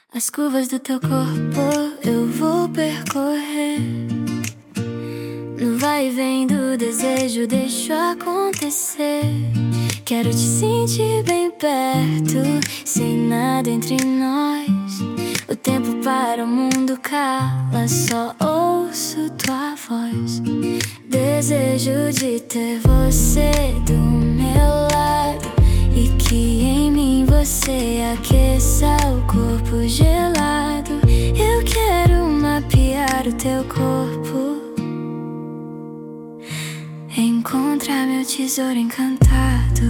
As curvas do teu corpo eu vou percorrer. No vai e vem do desejo, deixo acontecer. Quero te sentir bem perto, sem nada entre nós. O tempo para, o mundo cala, só ouço tua voz. Desejo de ter você do meu lado, e que em mim você aqueça o corpo gelado. Eu quero mapear o teu corpo, encontrar meu tesouro encantado.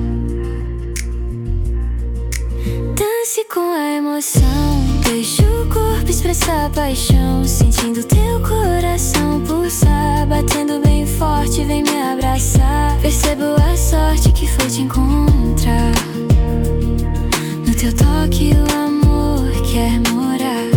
Dance com a emoção, deixa o corpo expressar a paixão. Sentindo teu coração pulsar, batendo bem forte, vem me abraçar. Percebo a sorte que foi te encontrar. No teu toque o amor quer morar.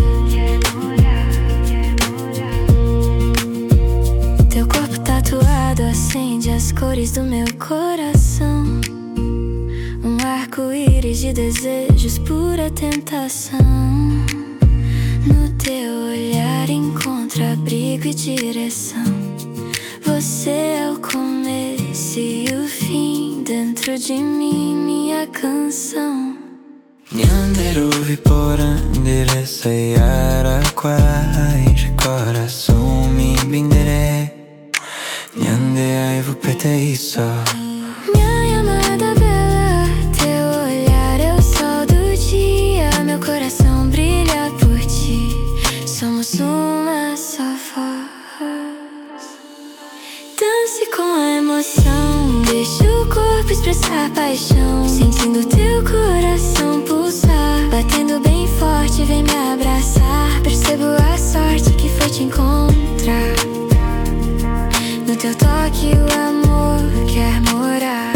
Teu corpo tatuado acende as cores do meu coração. Um arco-íris de desejos, pura tentação. No teu olhar encontro abrigo e direção. Você é o começo e o fim, dentro de mim, minha canção. Nyanderu viporandire sayara quais coração me bindere. Nyande aivu pete isso. Minha amada bela, teu olhar é o sol do dia. Meu coração brilha por ti, somos uma só voz. Dance com a emoção, deixa o corpo expressar paixão. Sentindo teu coração pulsar, batendo bem forte, vem me abraçar. Percebo a sorte que foi te encontrar. No teu toque o amor quer morar.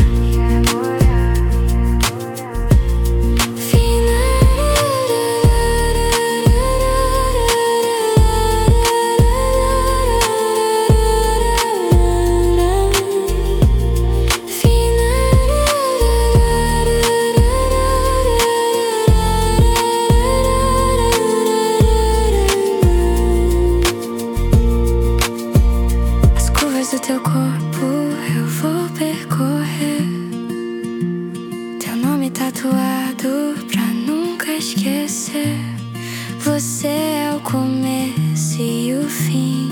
Do teu corpo eu vou percorrer. Teu nome tatuado pra nunca esquecer. Você é o começo e o fim.